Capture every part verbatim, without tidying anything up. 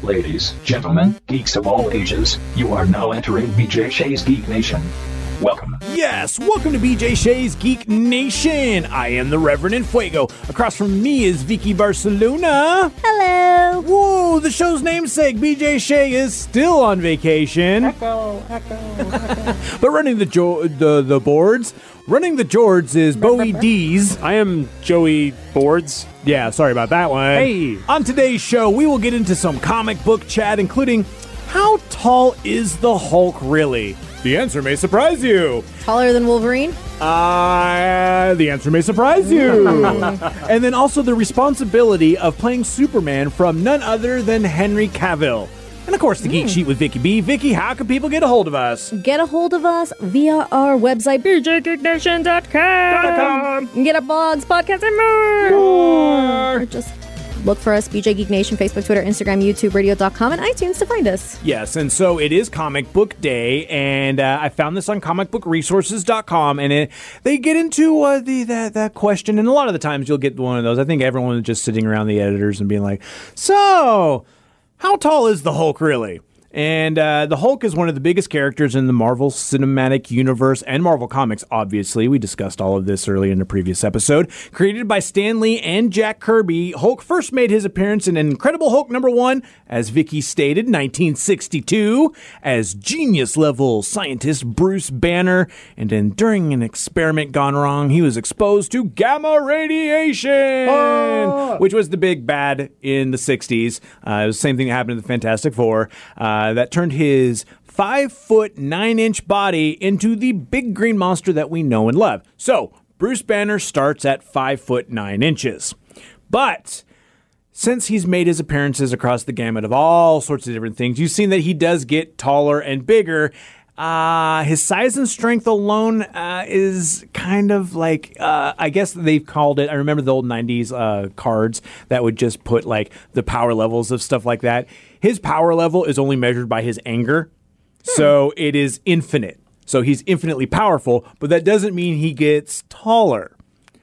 Ladies, gentlemen, geeks of all ages, you are now entering B J Shea's Geek Nation. Welcome. Yes, welcome to B J Shea's Geek Nation. I am the Reverend Enfuego. Across from me is Vicky Barcelona. Hello. Whoa, the show's namesake, B J Shea, is still on vacation. Echo, echo, echo. But running the jo- the the boards, running the Jords is Bowie D's. I am Joey Boards. Yeah, sorry about that one. Hey. On today's show, we will get into some comic book chat, including how tall is the Hulk really? The answer may surprise you. Taller than Wolverine? Uh, the answer may surprise you. And then also the responsibility of playing Superman from none other than Henry Cavill. And of course, the Geek Sheet with Vicky B. Vicky, how can people get a hold of us? Get a hold of us via our website, b j geek nation dot com. You can get our blogs, podcasts, and more. More. Or just look for us, B J Geek Nation, Facebook, Twitter, Instagram, YouTube, radio dot com, and iTunes to find us. Yes, and so it is Comic Book Day, and uh, I found this on comic book resources dot com, and it, they get into uh, the that, that question, and a lot of the times you'll get one of those. I think everyone is just sitting around the editors and being like, so, how tall is the Hulk really? And uh, the Hulk is one of the biggest characters in the Marvel Cinematic Universe and Marvel Comics, obviously. We discussed all of this earlier in the previous episode. Created by Stan Lee and Jack Kirby, Hulk first made his appearance in Incredible Hulk number one, as Vicky stated, nineteen sixty-two, as genius-level scientist Bruce Banner. And then during an experiment gone wrong, he was exposed to gamma radiation, oh. which was the big bad in the sixties. Uh, it was the same thing that happened to the Fantastic Four. Uh, Uh, that turned his five foot nine inch body into the big green monster that we know and love. So Bruce Banner starts at five foot nine inches, but since he's made his appearances across the gamut of all sorts of different things, you've seen that he does get taller and bigger. Uh, his size and strength alone uh, is kind of like, uh, I guess they've called it, I remember the old nineties uh, cards that would just put like the power levels of stuff like that. His power level is only measured by his anger, so it is infinite. So he's infinitely powerful, but that doesn't mean he gets taller.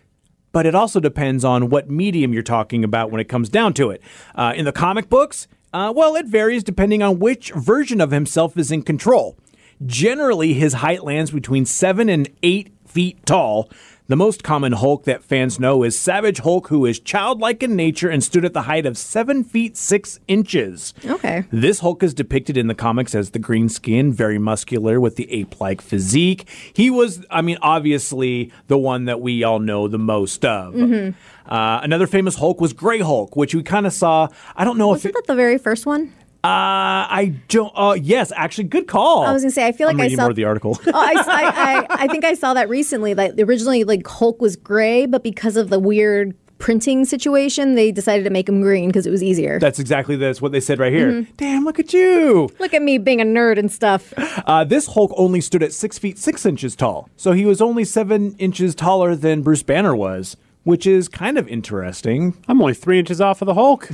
But it also depends on what medium you're talking about when it comes down to it. Uh, in the comic books, uh, well, it varies depending on which version of himself is in control. Generally, his height lands between seven and eight feet tall. The most common Hulk that fans know is Savage Hulk, who is childlike in nature and stood at the height of seven feet six inches. Okay. This Hulk is depicted in the comics as the green skin, very muscular with the ape-like physique. He was, I mean, obviously the one that we all know the most of. Mm-hmm. Uh, another famous Hulk was Grey Hulk, which we kind of saw. I don't know Wasn't if it, that the very first one? Uh, I don't. Uh, yes, actually, good call. I was gonna say, I feel like I'm I reading saw more of the article. oh, I, I, I, I think I saw that recently. Like originally, like Hulk was gray, but because of the weird printing situation, they decided to make him green because it was easier. That's exactly that's what they said right here. Mm-hmm. Damn, look at you! Look at me being a nerd and stuff. Uh, this Hulk only stood at six feet six inches tall, so he was only seven inches taller than Bruce Banner was, which is kind of interesting. I'm only three inches off of the Hulk.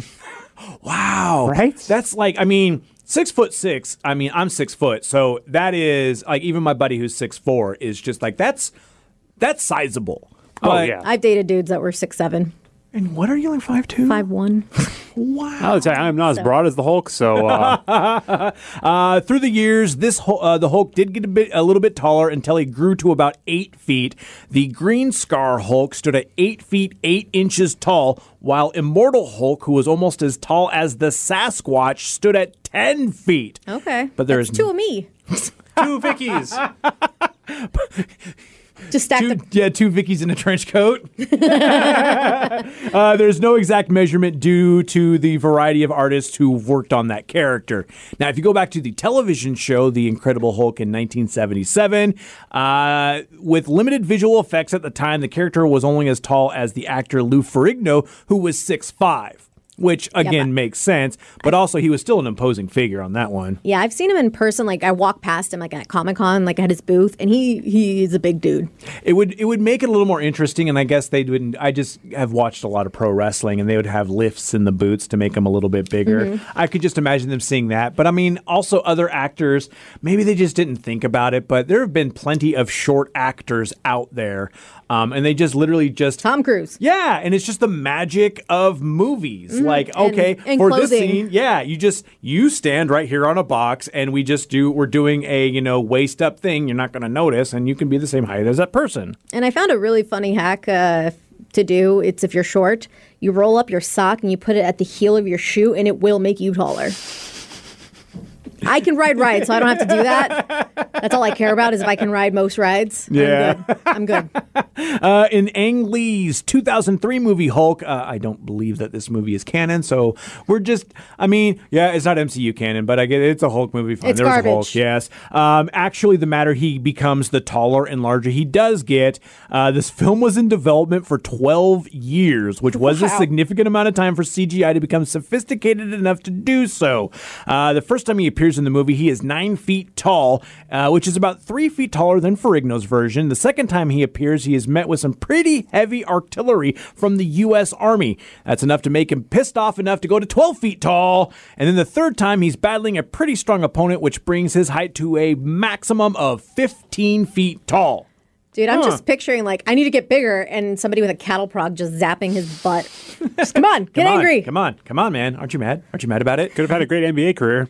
Wow, right? That's like, I mean. Six foot six. I mean, I'm six foot, so that is like even my buddy who's six four is just like that's that's sizable. Oh But- yeah. I've dated dudes that were six seven, And what are you like five two? five one. Wow. I would say I'm not as broad as the Hulk, so uh, Uh, through the years, this Hul- uh, the Hulk did get a bit, a little bit taller until he grew to about eight feet. The Green Scar Hulk stood at eight feet eight inches tall, while Immortal Hulk, who was almost as tall as the Sasquatch, stood at ten feet. Okay, But there That's is two of me. two Vickies. Just stack Two, them. yeah, two Vickies in a trench coat. uh, there's no exact measurement due to the variety of artists who've worked on that character. Now, if you go back to the television show, The Incredible Hulk in nineteen seventy-seven, uh, with limited visual effects at the time, the character was only as tall as the actor Lou Ferrigno, who was six five. Which, again, but- makes sense. But also, he was still an imposing figure on that one. Yeah, I've seen him in person. Like I walked past him, like at Comic Con, like at his booth, and he he is a big dude. It would it would make it a little more interesting, and I guess they wouldn't. I just have watched a lot of pro wrestling, and they would have lifts in the boots to make them a little bit bigger. Mm-hmm. I could just imagine them seeing that. But I mean, also other actors, maybe they just didn't think about it. But there have been plenty of short actors out there. Um, and they just literally just Tom Cruise. yeah, and it's just the magic of movies. Like, And- okay, and for this clothing. scene, yeah, you just you stand right here on a box, and we just do we're doing a you know waist up thing. You're not going to notice, and you can be the same height as that person. And I found a really funny hack uh, to do. It's if you're short, you roll up your sock and you put it at the heel of your shoe, and it will make you taller. I can ride rides, so I don't have to do that. That's all I care about is if I can ride most rides. Yeah. I'm good. I'm good. Uh, in Ang Lee's two thousand three movie Hulk, uh, I don't believe that this movie is canon, so we're just, I mean, yeah, it's not M C U canon, but I get it, it's a Hulk movie. Fine. It's There's garbage. a Hulk, yes. Um, actually, the matter he becomes the taller and larger he does get. Uh, this film was in development for twelve years, which was a Wow. significant amount of time for C G I to become sophisticated enough to do so. Uh, the first time he appears in the movie, he is nine feet tall, uh, which is about three feet taller than Ferrigno's version. The second time he appears, he is met with some pretty heavy artillery from the U S Army. That's enough to make him pissed off enough to go to twelve feet tall. And then the third time, he's battling a pretty strong opponent, which brings his height to a maximum of fifteen feet tall. Dude, I'm Huh. just picturing like I need to get bigger and somebody with a cattle prod just zapping his butt. Just come on, get Come on, angry. Come on, come on, man. Aren't you mad? Aren't you mad about it? Could have had a great N B A career.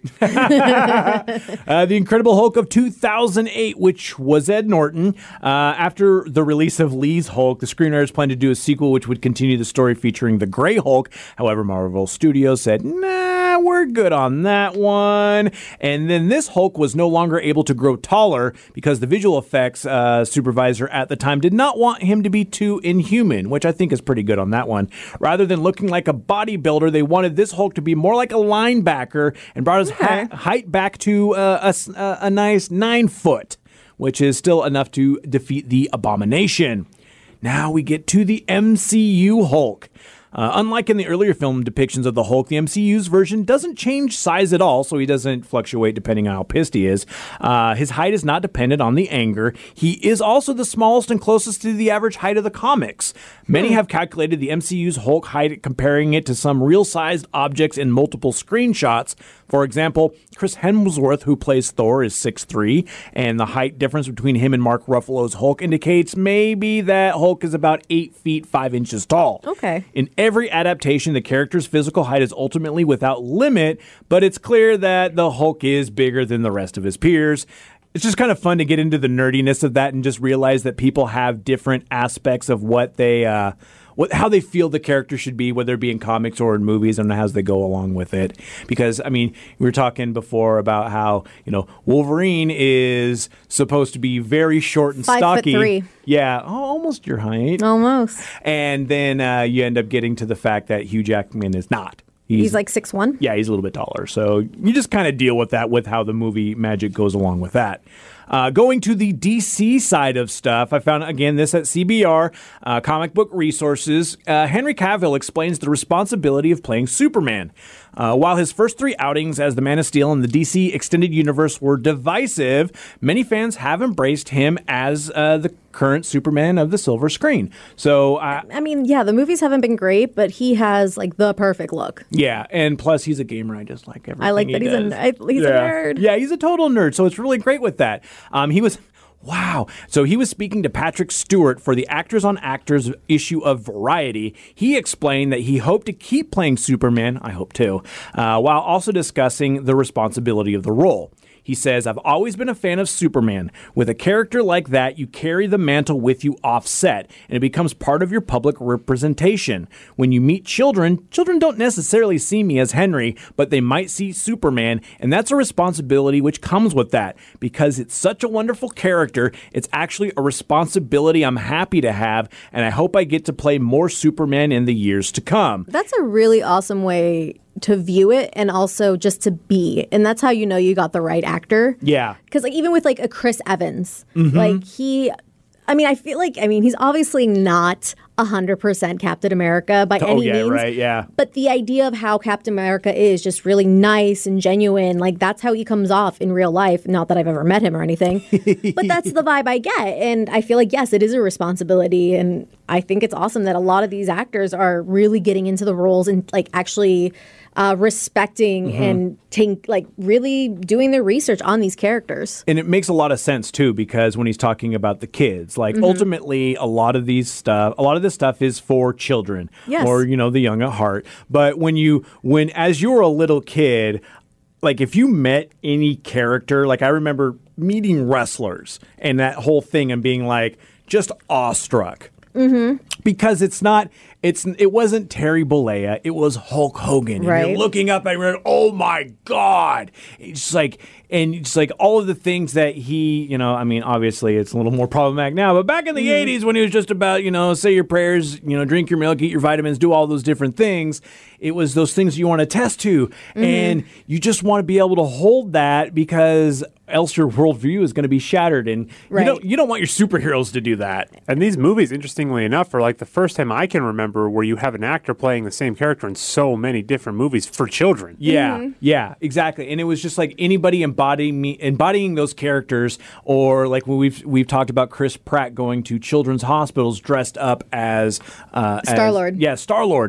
Uh, the Incredible Hulk of two thousand eight, which was Ed Norton. Uh, after the release of Lee's Hulk, the screenwriters planned to do a sequel which would continue the story featuring the Gray Hulk. However, Marvel Studios said, nah, we're good on that one. And then this Hulk was no longer able to grow taller because the visual effects uh, supervisor at the time did not want him to be too inhuman, which I think is pretty good on that one. Rather than looking like a bodybuilder, they wanted this Hulk to be more like a linebacker and brought his ha- height back to uh, a, s- uh, a nice nine foot, which is still enough to defeat the Abomination. Now we get to the M C U Hulk. Uh, unlike in the earlier film depictions of the Hulk, the M C U's version doesn't change size at all, so he doesn't fluctuate depending on how pissed he is. Uh, his height is not dependent on the anger. He is also the smallest and closest to the average height of the comics. Many have calculated the M C U's Hulk height, comparing it to some real-sized objects in multiple screenshots. For example, Chris Hemsworth, who plays Thor, is six three, and the height difference between him and Mark Ruffalo's Hulk indicates maybe that Hulk is about eight feet five inches tall. Okay. In every adaptation, the character's physical height is ultimately without limit, but it's clear that the Hulk is bigger than the rest of his peers. It's just kind of fun to get into the nerdiness of that and just realize that people have different aspects of what they, uh, what how they feel the character should be, whether it be in comics or in movies, and how they go along with it. Because I mean, we were talking before about how you know Wolverine is supposed to be very short and Five foot stocky. three. Yeah, oh, almost your height. Almost. And then uh, you end up getting to the fact that Hugh Jackman is not. He's like six one. Yeah, he's a little bit taller. So you just kind of deal with that with how the movie magic goes along with that. Uh, going to the D C side of stuff, I found, again, this at C B R, uh, Comic Book Resources. Uh, Henry Cavill explains the responsibility of playing Superman. Uh, while his first three outings as the Man of Steel in the D C Extended Universe were divisive, many fans have embraced him as uh, the current Superman of the silver screen. So, uh, I mean, yeah, the movies haven't been great, but he has like the perfect look. yeah, and plus he's a gamer. I just like everything I like he that he's a does. I- he's yeah. a nerd. Yeah, he's a total nerd. So it's really great with that. Um, he was. Wow. So he was speaking to Patrick Stewart for the Actors on Actors issue of Variety. He explained that he hoped to keep playing Superman, I hope too, uh, while also discussing the responsibility of the role. He says, I've always been a fan of Superman. With a character like that, you carry the mantle with you offset, and it becomes part of your public representation. When you meet children, children don't necessarily see me as Henry, but they might see Superman, and that's a responsibility which comes with that. Because it's such a wonderful character, it's actually a responsibility I'm happy to have, and I hope I get to play more Superman in the years to come. That's a really awesome way to view it and also just to be. And that's how you know you got the right actor. Yeah. Because like even with like a Chris Evans, Mm-hmm. like he, I mean, I feel like, I mean, he's obviously not one hundred percent Captain America by Oh, any yeah, means. right, yeah. But the idea of how Captain America is just really nice and genuine, like that's how he comes off in real life. Not that I've ever met him or anything, but that's the vibe I get. And I feel like, yes, it is a responsibility. And I think it's awesome that a lot of these actors are really getting into the roles and like actually uh, respecting Mm-hmm. and taking, like, really doing their research on these characters. And it makes a lot of sense too, because when he's talking about the kids, like ultimately a lot of these stuff, a lot of this stuff is for children Yes. or, you know, the young at heart. But when you, when as you were a little kid, like if you met any character, like I remember meeting wrestlers and that whole thing and being like just awestruck. Mm-hmm. Because it's not, it's it wasn't Terry Bollea, it was Hulk Hogan. And Right. you're looking up and you're like, oh my God. It's just like, and it's like all of the things that he, you know, I mean, obviously it's a little more problematic now, but back in the eighties when he was just about, you know, say your prayers, you know, drink your milk, eat your vitamins, do all those different things, it was those things you want to test to. And you just want to be able to hold that because else your worldview is going to be shattered. And Right. you don't, you don't want your superheroes to do that. And these movies, interestingly enough, are like the first time I can remember where you have an actor playing the same character in so many different movies for children. Yeah, yeah, exactly. And it was just like anybody embodying me, embodying those characters, or like when we've we've talked about Chris Pratt going to children's hospitals dressed up as uh, as- Star-Lord. Yeah, Star Lord.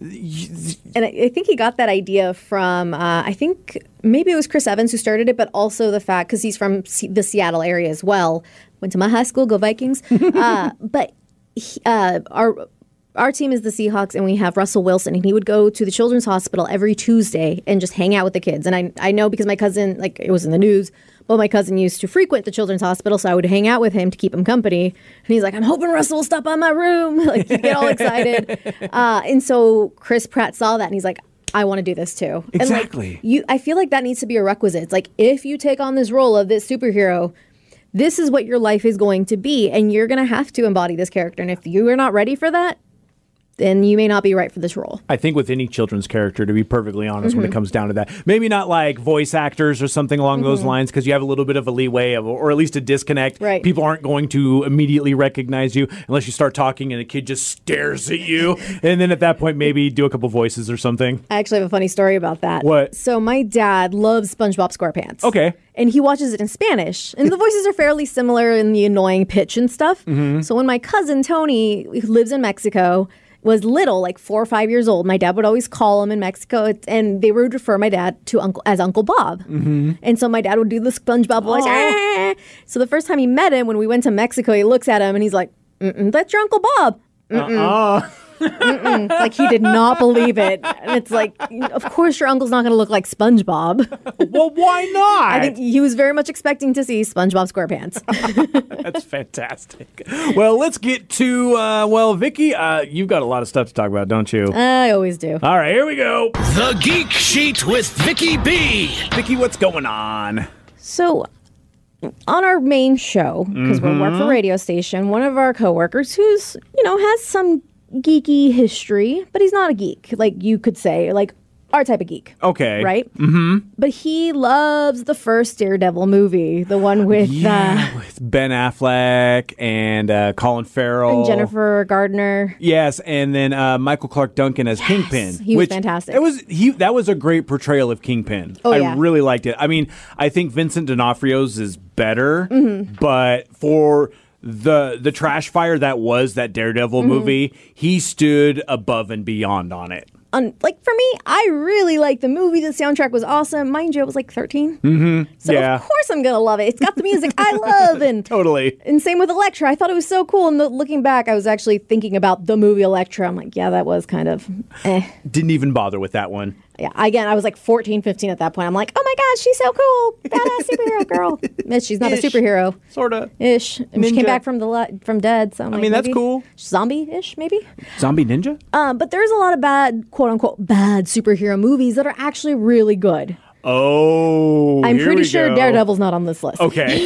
And I, I think he got that idea from, uh, I think maybe it was Chris Evans who started it, but also the fact, because he's from C- the Seattle area as well. Went to my high school, go Vikings. uh, but he, uh, our our team is the Seahawks, and we have Russell Wilson, and he would go to the children's hospital every Tuesday and just hang out with the kids. And I I know because my cousin, like it was in the news, but my cousin used to frequent the children's hospital, so I would hang out with him to keep him company. And he's like, I'm hoping Russell will stop by my room. Like, he'd get all excited. Uh, and so Chris Pratt saw that, and he's like, I want to do this too. Exactly. And like, you, I feel like that needs to be a requisite. It's like, if you take on this role of this superhero, this is what your life is going to be, and you're going to have to embody this character. And if you are not ready for that, then you may not be right for this role. I think with any children's character, to be perfectly honest, when it comes down to that, maybe not like voice actors or something along those lines, because you have a little bit of a leeway of, or at least a disconnect. Right. People aren't going to immediately recognize you unless you start talking and a kid just stares at you, and then at that point, maybe do a couple voices or something. I actually have a funny story about that. What? So my dad loves SpongeBob SquarePants. Okay. And he watches it in Spanish. And the voices are fairly similar in the annoying pitch and stuff. Mm-hmm. So when my cousin Tony, who lives in Mexico, was little, like four or five years old, my dad would always call him in Mexico, and they would refer my dad to uncle as Uncle Bob. Mm-hmm. And so my dad would do the SpongeBob voice. "Ah." So the first time he met him, when we went to Mexico, he looks at him and he's like, Mm-mm, "That's your Uncle Bob." Uh-uh. Mm-mm. Like, he did not believe it. And it's like, of course your uncle's not going to look like SpongeBob. Well, why not? I think he was very much expecting to see SpongeBob SquarePants. That's fantastic. Well, let's get to, uh, well, Vicky, uh, you've got a lot of stuff to talk about, don't you? I always do. All right, here we go. The Geek Sheet with Vicky B. Vicky, what's going on? So, on our main show, because we work for a radio station, one of our coworkers who's, you know, has some geeky history, but he's not a geek, like you could say, like our type of geek. Okay. Right? Mm-hmm. But he loves the first Daredevil movie, the one with, Yeah, uh, with Ben Affleck and uh, Colin Farrell. and Jennifer Gardner. Yes, and then uh, Michael Clark Duncan as Kingpin. he was which- fantastic. It was he. That was a great portrayal of Kingpin. Oh, I yeah. really liked it. I mean, I think Vincent D'Onofrio's is better, Mm-hmm. but for the the trash fire that was that Daredevil Mm-hmm. movie, he stood above and beyond on it. Un- like, for me, I really liked the movie. The soundtrack was awesome. Mind you, I was like thirteen. Mm-hmm. So, Yeah. of course, I'm going to love it. It's got the music I love. And Totally. And same with Elektra. I thought it was so cool. And the, looking back, I was actually thinking about the movie Elektra. I'm like, yeah, that was kind of eh. Didn't even bother with that one. Yeah, again, I was like fourteen, fifteen at that point. I'm like, oh my God, she's so cool. Badass superhero girl. Miss, she's not Ish. a superhero. Sorta. Ish. And she Ninja. came back from the li- from dead. So I'm I like, mean, that's maybe cool. Zombie-ish, maybe? Zombie Ninja? Um, but there's a lot of bad, quote unquote, bad superhero movies that are actually really good. Oh, I'm here pretty we sure go. Daredevil's not on this list. Okay.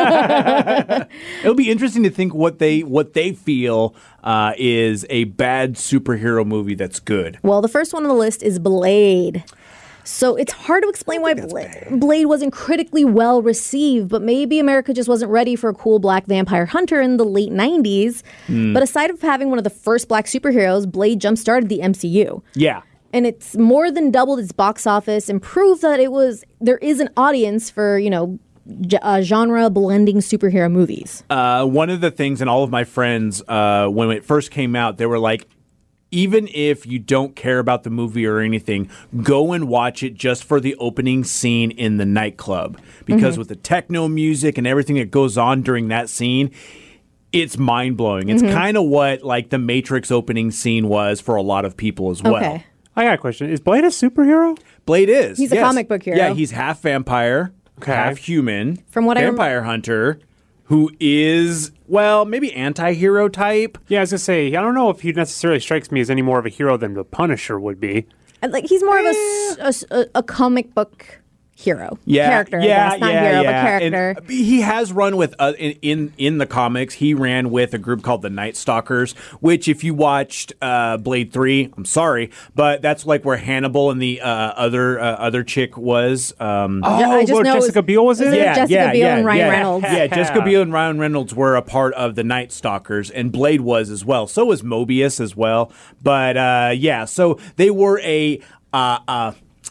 It'll be interesting to think what they what they feel uh, is a bad superhero movie that's good. Well, the first one on the list is Blade. So it's hard to explain why Bla- Blade wasn't critically well received, but maybe America just wasn't ready for a cool black vampire hunter in the late nineties. But aside of having one of the first black superheroes, Blade jump-started the M C U. Yeah. And it's more than doubled its box office and proved that it was there is an audience for, you know, g- uh, genre blending superhero movies. Uh, one of the things, and all of my friends, uh, when it first came out, they were like, even if you don't care about the movie or anything, go and watch it just for the opening scene in the nightclub. Because mm-hmm. with the techno music and everything that goes on during that scene, it's mind-blowing. It's mm-hmm. kind of what like the Matrix opening scene was for a lot of people as well. Okay. I got a question. Is Blade a superhero? Blade is. He's a yes. comic book hero. Yeah, he's half vampire, okay. half human. From what I rem- vampire hunter, who is, well, maybe anti-hero type. Yeah, I was going to say, I don't know if he necessarily strikes me as any more of a hero than the Punisher would be. Like, he's more of a, s- a, a comic book hero. Yeah, character, yeah, I guess. Not yeah, hero, yeah. but character. And he has run with, uh, in, in in the comics, he ran with a group called the Night Stalkers, which if you watched uh, Blade three, I'm sorry, but that's like where Hannibal and the uh, other uh, other chick was. Um, oh, Yeah, I just where know Jessica it was- Biel was in? was it yeah, Jessica yeah, Biel yeah, and Ryan yeah. Reynolds. Yeah, Jessica Biel and Ryan Reynolds were a part of the Night Stalkers, and Blade was as well. So was Mobius as well. But uh, yeah, so they were a. Uh, uh,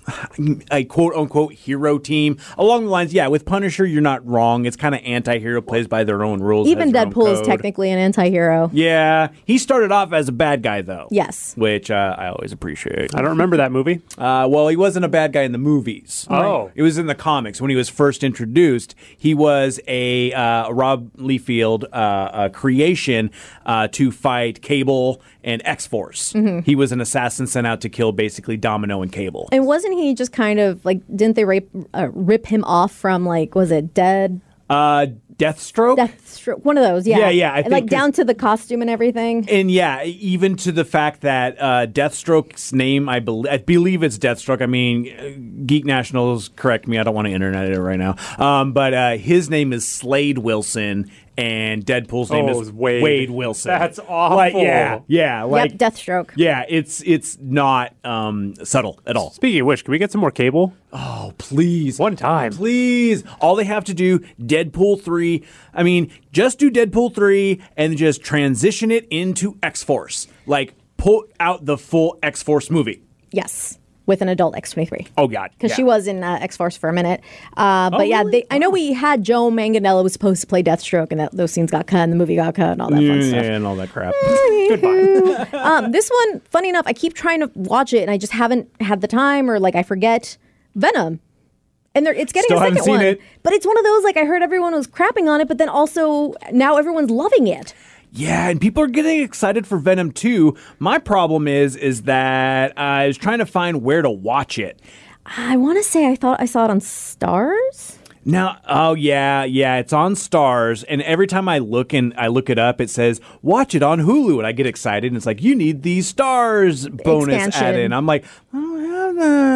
a quote-unquote hero team along the lines, yeah, with Punisher you're not wrong. It's kind of anti-hero, plays by their own rules. Even has their own Deadpool is code. technically an anti-hero. Yeah, he started off as a bad guy though. Yes. Which uh, I always appreciate. I don't remember that movie. Uh, well, he wasn't a bad guy in the movies. Oh. It was in the comics. When he was first introduced, he was a uh, Rob Liefeld uh, a creation uh, to fight Cable and X-Force. Mm-hmm. He was an assassin sent out to kill basically Domino and Cable. And wasn't he just kind of like, didn't they rape, uh, rip him off from like, was it Dead? Uh, Deathstroke? Deathstroke, one of those, yeah. Yeah, yeah, I And, think like 'cause- down to the costume and everything. And yeah, even to the fact that uh, Deathstroke's name, I, be- I believe it's Deathstroke. I mean, uh, Geek Nationals, correct me. I don't want to internet it right now. Um, but uh, his name is Slade Wilson, and Deadpool's name Oh, is Wade. Wade Wilson. That's awful. Like, yeah, yeah. Like, yep, Deathstroke. yeah, it's it's not um, subtle at all. Speaking of which, can we get some more Cable? Oh, please. One time. Please. All they have to do, Deadpool three. I mean, just do Deadpool three and just transition it into X-Force. Like, pull out the full X-Force movie. Yes, with an adult X twenty-three. Oh, God. Because yeah. she was in uh, X-Force for a minute. Uh, but Oh, yeah, really? they, I know we had Joe Manganiello was supposed to play Deathstroke, and that those scenes got cut, and the movie got cut, and all that fun Yeah, stuff. and all that crap. Goodbye. Um, this one, funny enough, I keep trying to watch it, and I just haven't had the time, or like I forget. Venom. And they're, it's getting Still a second haven't seen one. it. But it's one of those, like, I heard everyone was crapping on it, but then also now everyone's loving it. Yeah, and people are getting excited for Venom two. My problem is is that I was trying to find where to watch it. I want to say I thought I saw it on Stars. Now, oh yeah, yeah, it's on Stars, and every time I look and I look it up, it says watch it on Hulu, and I get excited, and it's like you need the Stars bonus Expansion. add in. I'm like, I don't have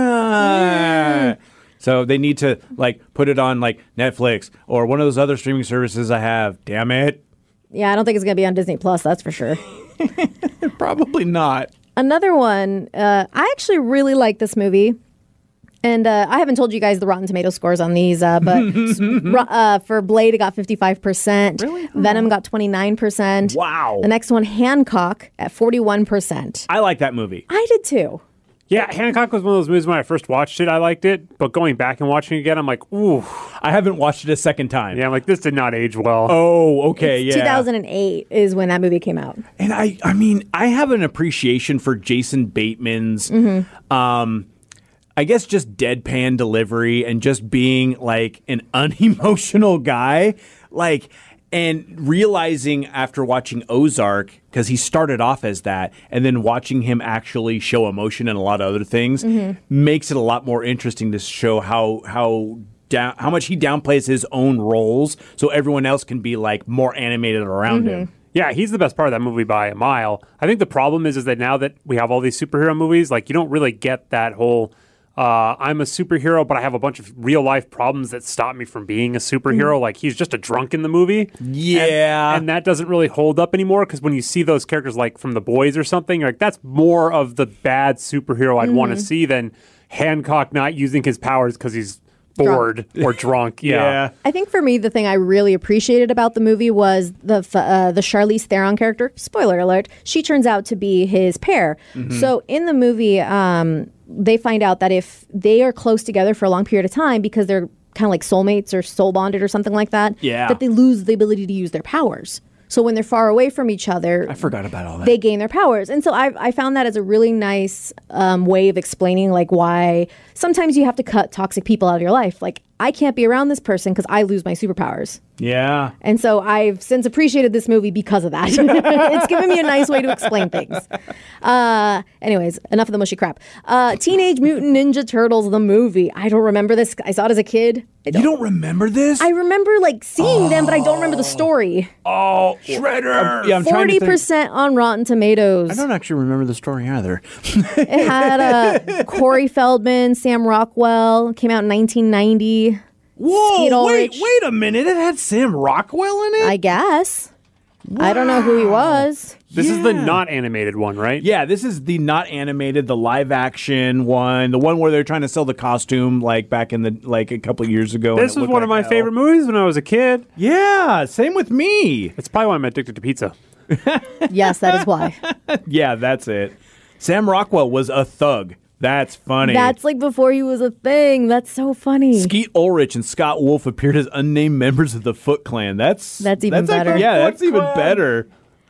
that. So they need to like put it on like Netflix or one of those other streaming services I have. Damn it. Yeah, I don't think it's going to be on Disney Plus, that's for sure. Probably not. Another one, uh, I actually really like this movie. And uh, I haven't told you guys the Rotten Tomato scores on these, uh, but ro- uh, for Blade, it got fifty-five percent. Really? Venom got twenty-nine percent. Wow. The next one, Hancock, at forty-one percent. I like that movie. I did too. Yeah, Hancock was one of those movies when I first watched it, I liked it. But going back and watching it again, I'm like, ooh. I haven't watched it a second time. Yeah, I'm like, this did not age well. Oh, okay, yeah. two thousand eight is when that movie came out. And I, I mean, I have an appreciation for Jason Bateman's, Mm-hmm. um, I guess, just deadpan delivery and just being like an unemotional guy, like, and realizing after watching Ozark, because he started off as that, and then watching him actually show emotion and a lot of other things Mm-hmm. makes it a lot more interesting to show how how. Down, how much he downplays his own roles so everyone else can be like more animated around Mm-hmm. him. Yeah, he's the best part of that movie by a mile. I think the problem is, is that now that we have all these superhero movies, like you don't really get that whole. Uh, I'm a superhero, but I have a bunch of real life problems that stop me from being a superhero. Like he's just a drunk in the movie. Yeah. And, and that doesn't really hold up anymore because when you see those characters like from The Boys or something, you're like that's more of the bad superhero I'd want to see than Hancock not using his powers because he's bored or drunk. Yeah. Yeah. I think for me, the thing I really appreciated about the movie was the f- uh, the Charlize Theron character. Spoiler alert: she turns out to be his pair. Mm-hmm. So in the movie, um, they find out that if they are close together for a long period of time because they're kind of like soulmates or soul bonded or something like that, Yeah. that they lose the ability to use their powers. So when they're far away from each other, I forgot about all that. they gain their powers. And so I, I found that as a really nice um, way of explaining like why sometimes you have to cut toxic people out of your life. Like, I can't be around this person because I lose my superpowers. Yeah. And so I've since appreciated this movie because of that. It's given me a nice way to explain things. Uh, anyways, enough of the mushy crap. Uh, Teenage Mutant Ninja Turtles, the movie. I don't remember this. I saw it as a kid. I You don't remember this? I remember like seeing them, but I don't remember the story. oh, Shredder. yeah, I'm trying to Forty think. percent on Rotten Tomatoes. I don't actually remember the story either. It had uh, Corey Feldman, Sam Rockwell. Came out in nineteen ninety. Whoa, Skeet wait, Ulrich. wait a minute. It had Sam Rockwell in it? I guess. I don't know who he was. This is the Yeah. not animated one, right? Yeah, this is the not animated, the live action one, the one where they're trying to sell the costume like back in the like a couple of years ago. and This it was looked one of like my hell. favorite movies when I was a kid. Yeah, same with me. It's probably why I'm addicted to pizza. Yes, that is why. Yeah, that's it. Sam Rockwell was a thug. That's funny. That's like before he was a thing. That's so funny. Skeet Ulrich and Scott Wolf appeared as unnamed members of the Foot Clan. That's That's even like- better. yeah, Foot that's even Clan. better.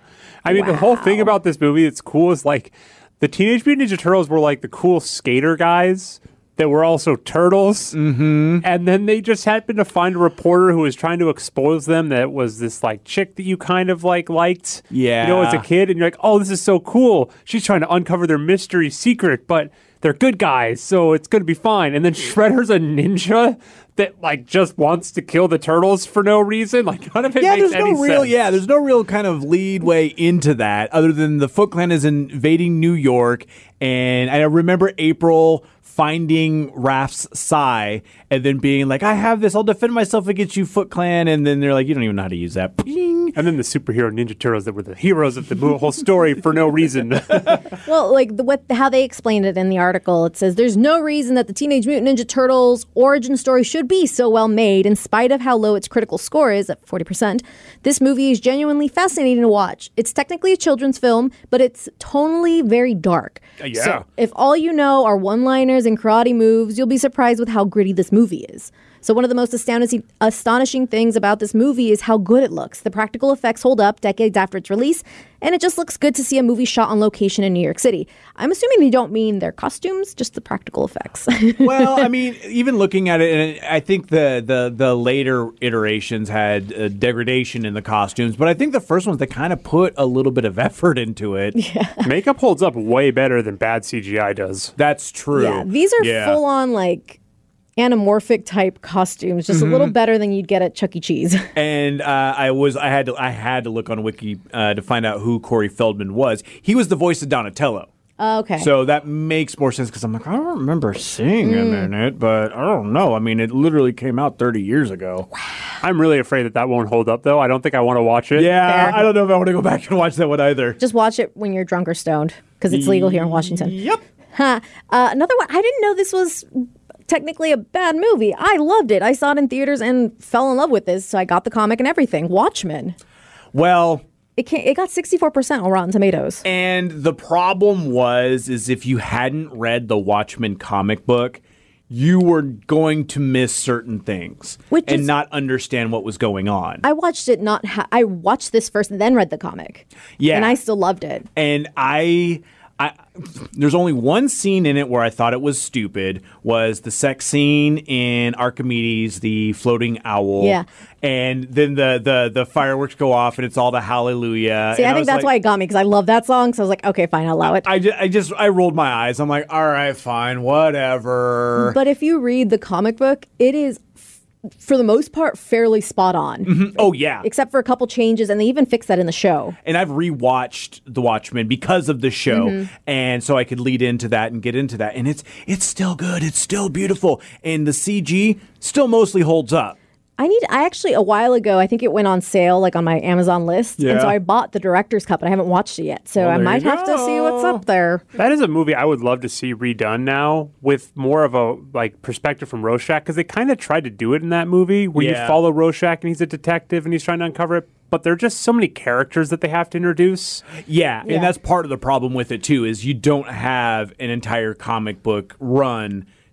I mean, the whole thing about this movie that's cool is like the Teenage Mutant Ninja Turtles were like the cool skater guys that were also turtles. Mm-hmm. And then they just happened to find a reporter who was trying to expose them that was this like chick that you kind of like liked. Yeah. You know, as a kid. And you're like, oh, this is so cool. She's trying to uncover their mystery secret, but they're good guys, so it's going to be fine. And then Shredder's a ninja that like just wants to kill the turtles for no reason. Like none of it Yeah, makes there's any no real sense. yeah, there's no real kind of lead way into that other than the Foot Clan is invading New York, and I remember April finding Raph's Sai and then being like, I have this, I'll defend myself against you, Foot Clan, and then they're like, you don't even know how to use that. Bing. And then the superhero Ninja Turtles that were the heroes of the mo- whole story for no reason. Well, like the, what how they explained it in the article, it says there's no reason that the Teenage Mutant Ninja Turtles origin story should be so well made, in spite of how low its critical score is at forty percent. This movie is genuinely fascinating to watch. It's technically a children's film, but it's tonally very dark. yeah. So if all you know are one-liners and karate moves, you'll be surprised with how gritty this movie is. So one of the most astonishing, astonishing things about this movie is how good it looks. The practical effects hold up decades after its release, and it just looks good to see a movie shot on location in New York City. I'm assuming they don't mean their costumes, just the practical effects. Well, I mean, even looking at it, and I think the the, the later iterations had uh, degradation in the costumes, but I think the first ones, they kind of put a little bit of effort into it. Yeah. Makeup holds up way better than bad C G I does. That's true. Yeah, these are Yeah. full on like anamorphic type costumes, just a little better than you'd get at Chuck E. Cheese. And uh, I was I had to I had to look on Wiki uh, to find out who Corey Feldman was. He was the voice of Donatello. Oh, okay. So that makes more sense because I'm like, I don't remember seeing him in it, but I don't know. I mean, it literally came out thirty years ago. I'm really afraid that that won't hold up, though. I don't think I want to watch it. Yeah, Fair. I don't know if I want to go back and watch that one either. Just watch it when you're drunk or stoned, because it's legal here in Washington. Yep. Huh. Uh, another one. I didn't know this was technically a bad movie. I loved it. I saw it in theaters and fell in love with this, so I got the comic and everything. Watchmen. Well, It can it got sixty-four percent on Rotten Tomatoes. and the problem was, is if you hadn't read the Watchmen comic book, you were going to miss certain things Which and is- not understand what was going on. I watched it not. Ha- I watched this first and then read the comic. Yeah. and I still loved it. And I, I, there's only one scene in it where I thought it was stupid. Was the sex scene in Archimedes, the floating owl? Yeah. And then the the the fireworks go off, and it's all the hallelujah. See, and I think was that's like- why it got me, because I love that song. So I was like, okay, fine, I'll allow it. I just, I just I rolled my eyes. I'm like, all right, fine, whatever. But if you read the comic book, it is, f- for the most part, fairly spot on. Oh yeah. Except for a couple changes, and they even fixed that in the show. And I've rewatched The Watchmen because of the show, Mm-hmm. and so I could lead into that and get into that. And it's it's still good. It's still beautiful, and the C G still mostly holds up. I need. I actually a while ago, I think it went on sale, like on my Amazon list, and so Yeah. I bought the director's cut, but I haven't watched it yet. So Well, I there might you have to see what's go. up there. That is a movie I would love to see redone now with more of a like perspective from Rorschach, because they kind of tried to do it in that movie where Yeah. you follow Rorschach and he's a detective and he's trying to uncover it. But there are just so many characters that they have to introduce. Yeah, Yeah. and that's part of the problem with it too. Is you don't have an entire comic book run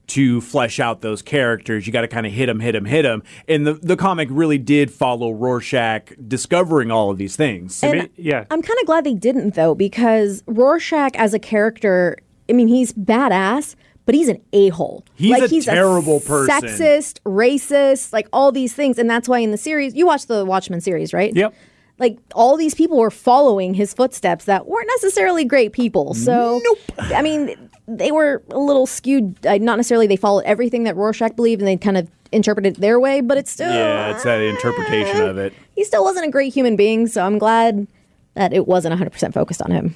to flesh out those characters. You got to kind of hit them, hit them, hit them. And the, the comic really did follow Rorschach discovering all of these things. And I mean, yeah. I'm kind of glad they didn't, though, because Rorschach as a character, I mean, he's badass, but he's an a-hole. He's like, a he's terrible a person. Sexist, racist, like all these things. And that's why in the series, you watch the Watchmen series, right? Yep. Like all these people were following his footsteps that weren't necessarily great people. So, Nope. I mean, they were a little skewed. Uh, not necessarily they followed everything that Rorschach believed and they kind of interpreted it their way, but it's still. Yeah, it's that interpretation of it. He still wasn't a great human being, so I'm glad that it wasn't one hundred percent focused on him.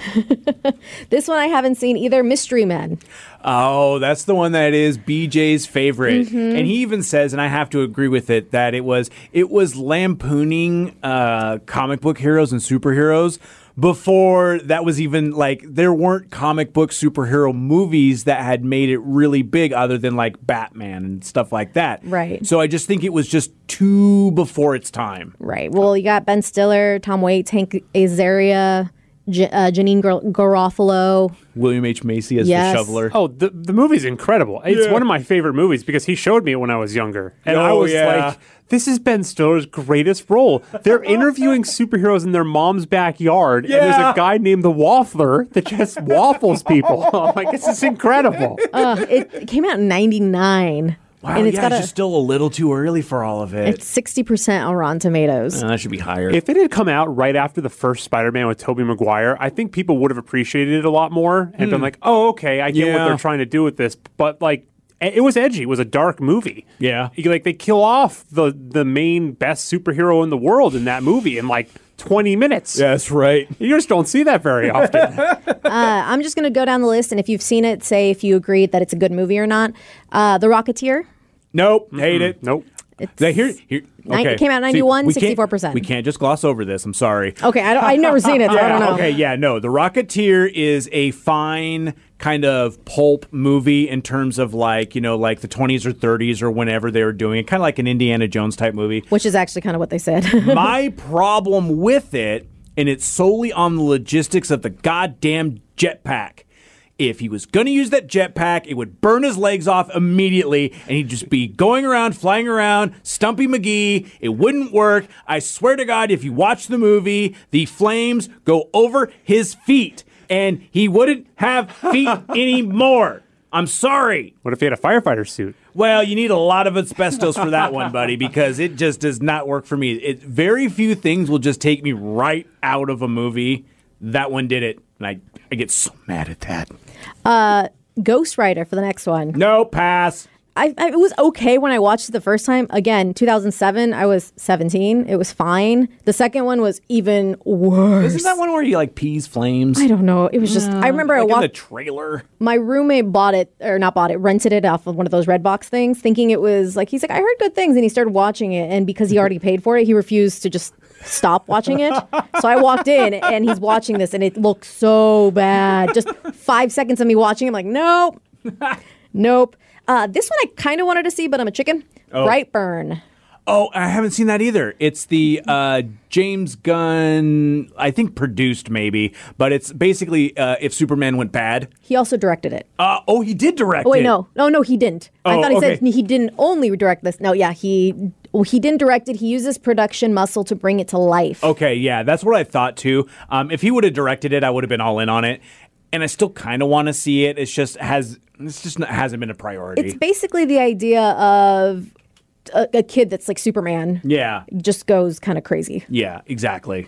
This one I haven't seen either. Mystery Men. Oh, that's the one that is B J's favorite. Mm-hmm. And he even says, and I have to agree with it, that it was it was lampooning uh, comic book heroes and superheroes before that was even like there weren't comic book superhero movies that had made it really big other than like Batman and stuff like that. Right. So I just think it was just too before its time. Right. Well, you got Ben Stiller, Tom Waits, Hank Azaria, J- uh, Janine Gar- Garofalo. William H. Macy as Yes. the shoveler. Oh, the the movie's incredible. It's Yeah. one of my favorite movies because he showed me it when I was younger. And I Oh, was yeah. like, this is Ben Stiller's greatest role. They're interviewing superheroes in their mom's backyard, and there's Yeah. a guy named the Waffler that just waffles people. I'm like, this is incredible. Uh, it came out in ninety-nine. Wow, and it's yeah, got it's a, just still a little too early for all of it. it's sixty percent on Rotten Tomatoes. Uh, that should be higher. If it had come out right after the first Spider-Man with Tobey Maguire, I think people would have appreciated it a lot more and been like, oh, okay, I get what Yeah. they're trying to do with this. But, like, it was edgy. It was a dark movie. Yeah. You- Like, they kill off the, the main best superhero in the world in that movie in, like, twenty minutes. That's right. You just don't see that very often. Uh, I'm just going to go down the list, and if you've seen it, say if you agree that it's a good movie or not. Uh, The Rocketeer. Nope, hate it. Nope. Now, here, here, Nin- okay. it came out See, ninety-one, we can't- sixty-four percent. We can't just gloss over this. I'm sorry. Okay, I don't, I've never seen it, so I don't know. Okay, yeah, no. The Rocketeer is a fine kind of pulp movie in terms of like, you know, like the twenties or thirties or whenever they were doing it. Kind of like an Indiana Jones type movie. Which is actually kind of what they said. My problem with it, and it's solely on the logistics of the goddamn jetpack. If he was going to use that jetpack, it would burn his legs off immediately, and he'd just be going around, flying around, Stumpy McGee. It wouldn't work. I swear to God, if you watch the movie, the flames go over his feet, and he wouldn't have feet anymore. I'm sorry. What if he had a firefighter suit? Well, you need a lot of asbestos for that one, buddy, because it just does not work for me. It, very few things will just take me right out of a movie. That one did it, and I, I get so mad at that. Uh, Ghost Rider for the next one. No, pass. I, I it was okay when I watched it the first time. Again, two thousand seven, I was seventeen. It was fine. The second one was even worse. Isn't that one where he like pees flames? I don't know. It was just, I remember like I in the walked, trailer. my roommate bought it, or not bought it, rented it off of one of those Redbox things, thinking it was like, he's like, I heard good things. And he started watching it. And because he already paid for it, he refused to just stop watching it. So I walked in and he's watching this and it looked so bad. Just five seconds of me watching him, like, nope, nope. Uh, this one I kind of wanted to see, but I'm a chicken. Oh. Brightburn. Oh, I haven't seen that either. It's the uh, James Gunn, I think produced maybe, but it's basically uh, if Superman went bad. He also directed it. Uh, oh, he did direct Oh, wait, it. no. No, no, he didn't. I Oh, thought he okay. said he didn't only direct this. No, yeah, he well, he didn't direct it. He uses production muscle to bring it to life. Okay, yeah, that's what I thought too. Um, if he would have directed it, I would have been all in on it. And I still kind of want to see it. It's just has it's just not, hasn't been a priority. It's basically the idea of a, a kid that's like Superman. yeah, Just goes kind of crazy. yeah, exactly.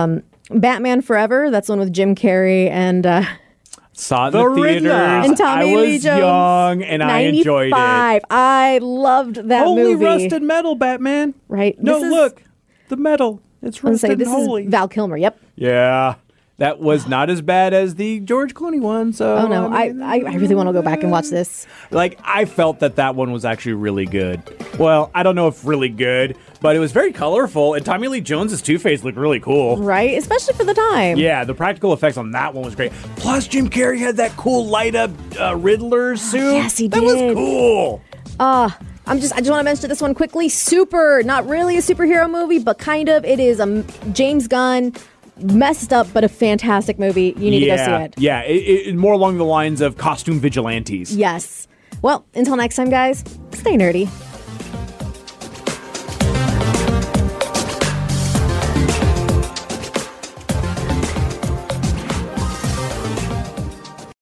Batman Forever. That's the one with Jim Carrey and uh, Saw it in The the, theaters. Riddler. and Tommy I was Lee Jones. young and I enjoyed it. ninety-five. I loved that Holy movie. rusted metal, Batman. Right. No, This is- look, the metal. It's I was rusted gonna say, and this holy. is Val Kilmer. Yep. Yeah, that was not as bad as the George Clooney one. So Oh no, I mean, I, I really want to go back and watch this. like I felt that that one was actually really good. Well, I don't know if really good, but it was very colorful, and Tommy Lee Jones's Two-Face looked really cool. Right, especially for the time. Yeah, the practical effects on that one was great. Plus, Jim Carrey had that cool light up uh, Riddler suit. yes, he That was did. cool. Uh, I'm just, I just want to mention this one quickly. Super, not really a superhero movie, but kind of. It is a m- James Gunn, messed up, but a fantastic movie. You need yeah, to go see it. yeah, it, it, more along the lines of costume vigilantes. Yes. Well, until next time, guys, stay nerdy.